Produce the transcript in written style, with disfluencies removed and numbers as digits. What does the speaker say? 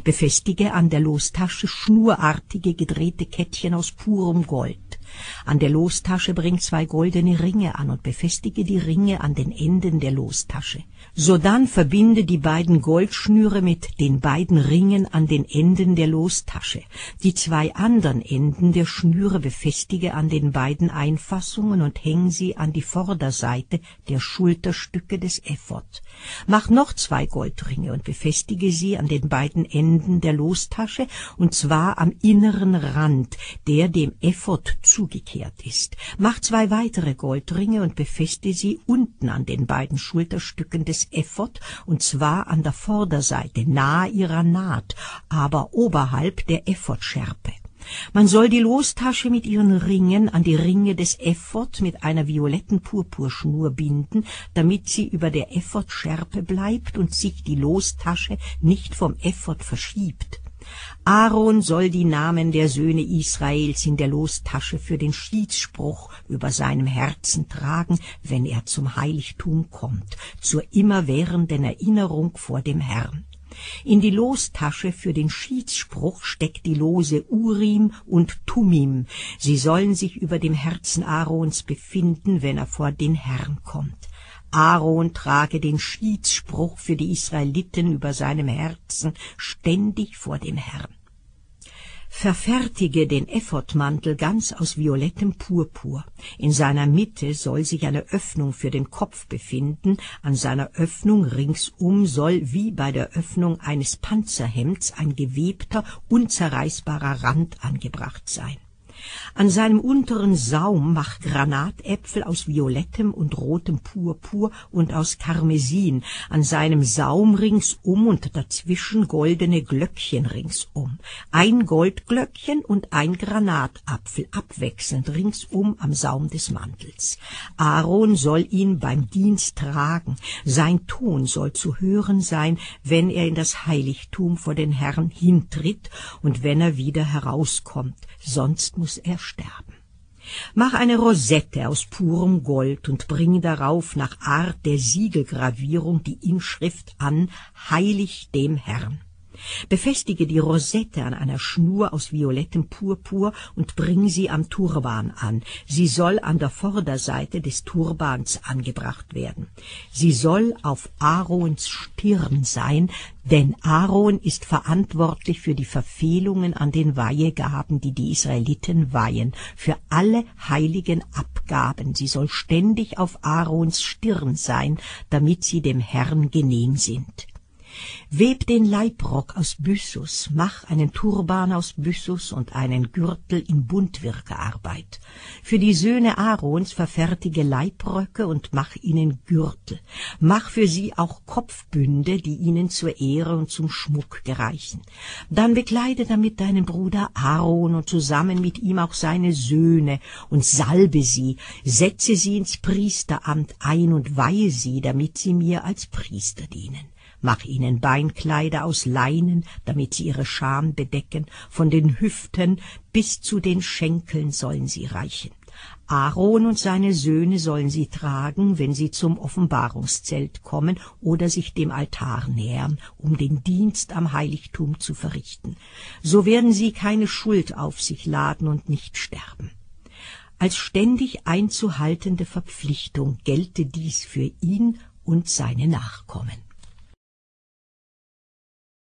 Befestige an der Lostasche schnurartige gedrehte Kettchen aus purem Gold. An der Lostasche bring 2 goldene Ringe an und befestige die Ringe an den Enden der Lostasche. Sodann verbinde die beiden Goldschnüre mit den beiden Ringen an den Enden der Lostasche. Die 2 anderen Enden der Schnüre befestige an den beiden Einfassungen und häng sie an die Vorderseite der Schulterstücke des Ephod. Mach noch 2 Goldringe und befestige sie an den beiden Enden der Lostasche, und zwar am inneren Rand, der dem Ephod zugekehrt ist. Mach 2 weitere Goldringe und befestige sie unten an den beiden Schulterstücken des Ephod, und zwar an der Vorderseite, nahe ihrer Naht, aber oberhalb der Ephodschärpe. Man soll die Lostasche mit ihren Ringen an die Ringe des Ephod mit einer violetten Purpurschnur binden, damit sie über der Ephodschärpe bleibt und sich die Lostasche nicht vom Ephod verschiebt. Aaron soll die Namen der Söhne Israels in der Lostasche für den Schiedsspruch über seinem Herzen tragen, wenn er zum Heiligtum kommt, zur immerwährenden Erinnerung vor dem Herrn. In die Lostasche für den Schiedsspruch steckt die Lose Urim und Tumim. Sie sollen sich über dem Herzen Aarons befinden, wenn er vor den Herrn kommt. Aaron trage den Schiedsspruch für die Israeliten über seinem Herzen ständig vor dem Herrn. Verfertige den Ephodmantel ganz aus violettem Purpur. In seiner Mitte soll sich eine Öffnung für den Kopf befinden. An seiner Öffnung ringsum soll wie bei der Öffnung eines Panzerhemds ein gewebter, unzerreißbarer Rand angebracht sein. An seinem unteren Saum mach Granatäpfel aus violettem und rotem Purpur und aus Karmesin, an seinem Saum ringsum und dazwischen goldene Glöckchen ringsum, 1 Goldglöckchen und 1 Granatapfel abwechselnd ringsum am Saum des Mantels. Aaron soll ihn beim Dienst tragen, sein Ton soll zu hören sein, wenn er in das Heiligtum vor den Herrn hintritt und wenn er wieder herauskommt, sonst muss er sterben. Mach eine Rosette aus purem Gold und bring darauf nach Art der Siegelgravierung die Inschrift an, heilig dem Herrn. Befestige die Rosette an einer Schnur aus violettem Purpur und bring sie am Turban an. Sie soll an der Vorderseite des Turbans angebracht werden. Sie soll auf Aarons Stirn sein, denn Aaron ist verantwortlich für die Verfehlungen an den Weihegaben, die die Israeliten weihen, für alle heiligen Abgaben. Sie soll ständig auf Aarons Stirn sein, damit sie dem Herrn genehm sind. Web den Leibrock aus Byssus, mach einen Turban aus Byssus und einen Gürtel in Buntwirkearbeit. Für die Söhne Aarons verfertige Leibröcke und mach ihnen Gürtel. Mach für sie auch Kopfbünde, die ihnen zur Ehre und zum Schmuck gereichen. Dann bekleide damit deinen Bruder Aaron und zusammen mit ihm auch seine Söhne und salbe sie, setze sie ins Priesteramt ein und weihe sie, damit sie mir als Priester dienen. Mach ihnen Beinkleider aus Leinen, damit sie ihre Scham bedecken, von den Hüften bis zu den Schenkeln sollen sie reichen. Aaron und seine Söhne sollen sie tragen, wenn sie zum Offenbarungszelt kommen oder sich dem Altar nähern, um den Dienst am Heiligtum zu verrichten. So werden sie keine Schuld auf sich laden und nicht sterben. Als ständig einzuhaltende Verpflichtung gelte dies für ihn und seine Nachkommen.